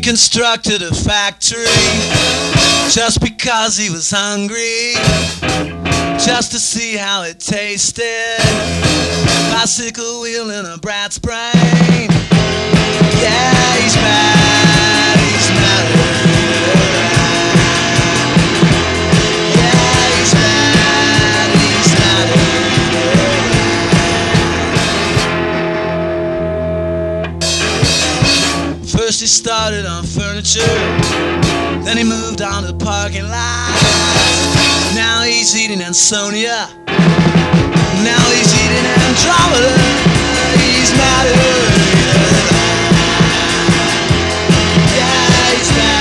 constructed a factory just because he was hungry, just to see how it tasted. Bicycle wheel in a brat's brain. Yeah, he's mad, he's mad. Yeah, he's mad, he's mad. First he started on furniture, then he moved on to parking lots. Now he's eating Ansonia. Now he's eating Andromeda. He's mad. Yeah, he's mad.